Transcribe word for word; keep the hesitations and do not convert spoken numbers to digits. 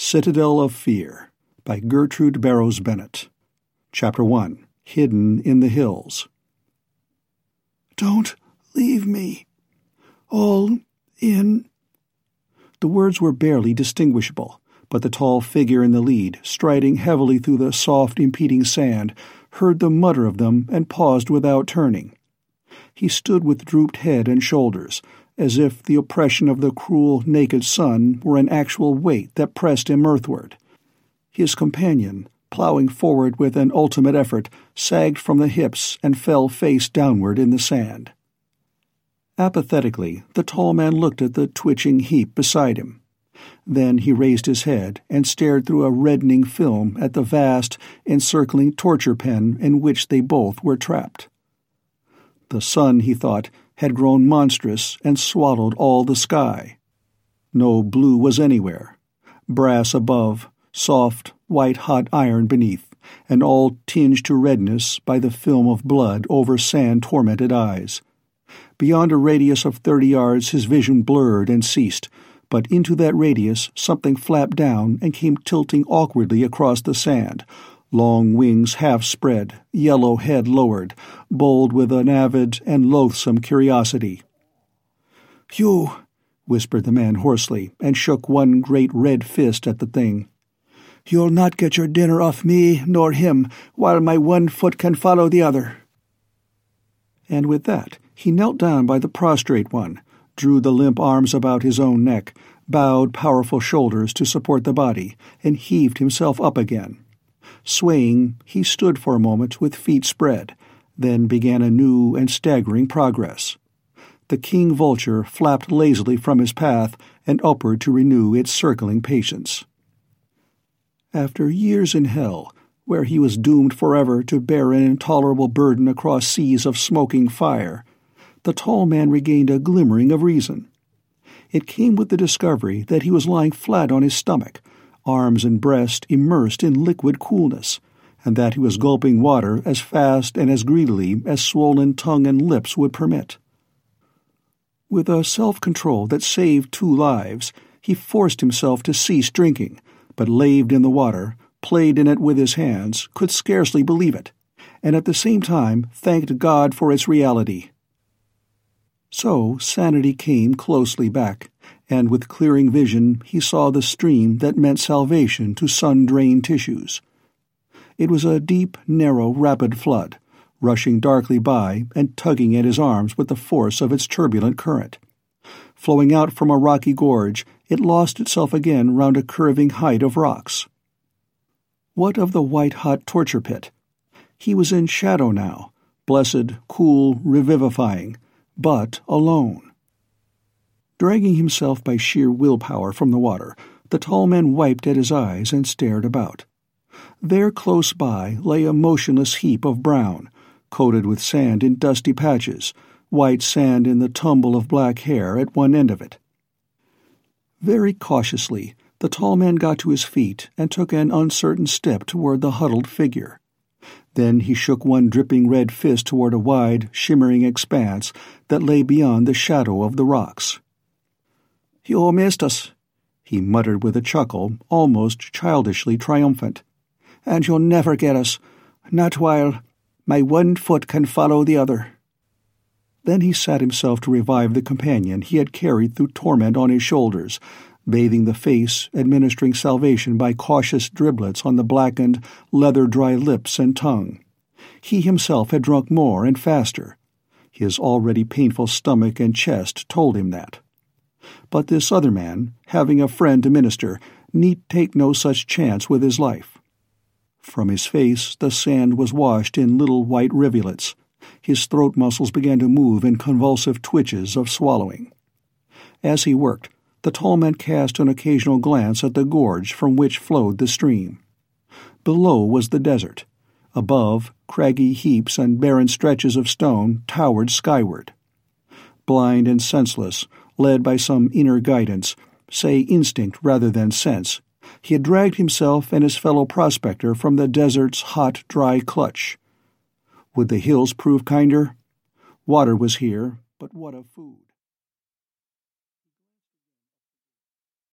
Citadel of Fear by Gertrude Barrows Bennett. Chapter one. Hidden in the Hills. Don't leave me. All in. The words were barely distinguishable, but the tall figure in the lead, striding heavily through the soft, impeding sand, heard the mutter of them and paused without turning. He stood with drooped head and shoulders, as if the oppression of the cruel, naked sun were an actual weight that pressed him earthward. His companion, ploughing forward with an ultimate effort, sagged from the hips and fell face downward in the sand. Apathetically, the tall man looked at the twitching heap beside him. Then he raised his head and stared through a reddening film at the vast, encircling torture pen in which they both were trapped. The sun, he thought, had grown monstrous and swallowed all the sky. No blue was anywhere. Brass above, soft, white-hot iron beneath, and all tinged to redness by the film of blood over sand-tormented eyes. Beyond a radius of thirty yards his vision blurred and ceased, but into that radius something flapped down and came tilting awkwardly across the sand, long wings half spread, yellow head lowered, bold with an avid and loathsome curiosity. "You," whispered the man hoarsely, and shook one great red fist at the thing. "You'll not get your dinner off me nor him while my one foot can follow the other." And with that he knelt down by the prostrate one, drew the limp arms about his own neck, bowed powerful shoulders to support the body, and heaved himself up again. Swaying, he stood for a moment with feet spread, then began a new and staggering progress. The king vulture flapped lazily from his path and upward to renew its circling patience. After years in hell, where he was doomed forever to bear an intolerable burden across seas of smoking fire, the tall man regained a glimmering of reason. It came with the discovery that he was lying flat on his stomach, arms and breast immersed in liquid coolness, and that he was gulping water as fast and as greedily as swollen tongue and lips would permit. With a self-control that saved two lives, he forced himself to cease drinking, but laved in the water, played in it with his hands, could scarcely believe it, and at the same time thanked God for its reality. So sanity came closely back, and with clearing vision he saw the stream that meant salvation to sun-drained tissues. It was a deep, narrow, rapid flood, rushing darkly by and tugging at his arms with the force of its turbulent current. Flowing out from a rocky gorge, it lost itself again round a curving height of rocks. What of the white-hot torture pit? He was in shadow now, blessed, cool, revivifying, but alone. Dragging himself by sheer willpower from the water, the tall man wiped at his eyes and stared about. There close by lay a motionless heap of brown, coated with sand in dusty patches, white sand in the tumble of black hair at one end of it. Very cautiously, the tall man got to his feet and took an uncertain step toward the huddled figure. Then he shook one dripping red fist toward a wide, shimmering expanse that lay beyond the shadow of the rocks. "You missed us," he muttered with a chuckle, almost childishly triumphant. "And you'll never get us, not while my one foot can follow the other." Then he sat himself to revive the companion he had carried through torment on his shoulders, bathing the face, administering salvation by cautious driblets on the blackened, leather-dry lips and tongue. He himself had drunk more and faster. His already painful stomach and chest told him that. But this other man, having a friend to minister, need take no such chance with his life. From his face the sand was washed in little white rivulets. His throat muscles began to move in convulsive twitches of swallowing. As he worked, the tall man cast an occasional glance at the gorge from which flowed the stream. Below was the desert. Above, craggy heaps and barren stretches of stone towered skyward. Blind and senseless, led by some inner guidance, say instinct rather than sense, he had dragged himself and his fellow prospector from the desert's hot, dry clutch. Would the hills prove kinder? Water was here, but what of food?